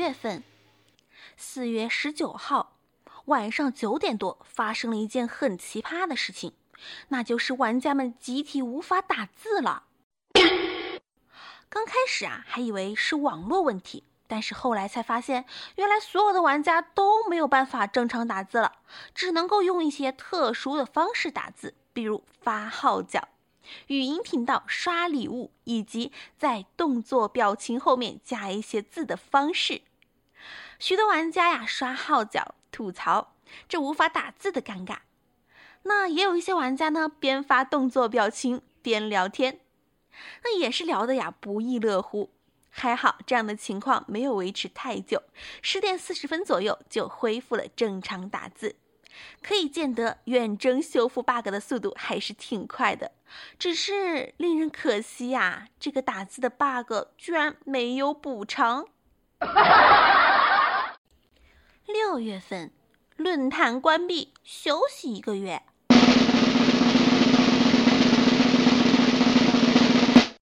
月份，4月19号晚上9点多，发生了一件很奇葩的事情，那就是玩家们集体无法打字了。刚开始还以为是网络问题，但是后来才发现，原来所有的玩家都没有办法正常打字了，只能够用一些特殊的方式打字，比如发号角、语音频道刷礼物，以及在动作表情后面加一些字的方式。许多玩家刷号角吐槽这无法打字的尴尬，那也有一些玩家呢边发动作表情边聊天，那也是聊得不亦乐乎。还好这样的情况没有维持太久，10点40分左右就恢复了正常打字，可以见得远征修复 bug 的速度还是挺快的。只是令人可惜这个打字的 bug 居然没有补偿。6月份论坛关闭休息1个月，